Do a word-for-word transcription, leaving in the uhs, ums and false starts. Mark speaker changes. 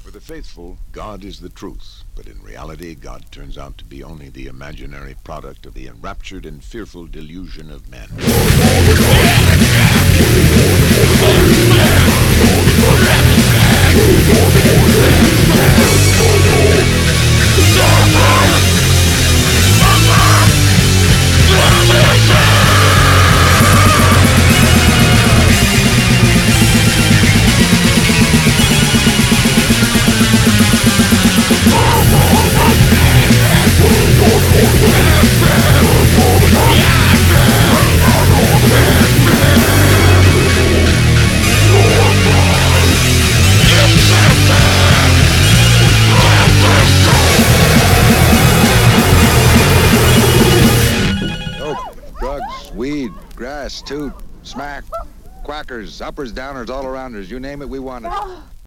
Speaker 1: For the faithful, God is the truth, but in reality, God turns out to be only the imaginary product of the enraptured and fearful delusion of men.
Speaker 2: Drugs, weed, grass, toot, smack, quackers, uppers, downers, all around us. You name it, we want it.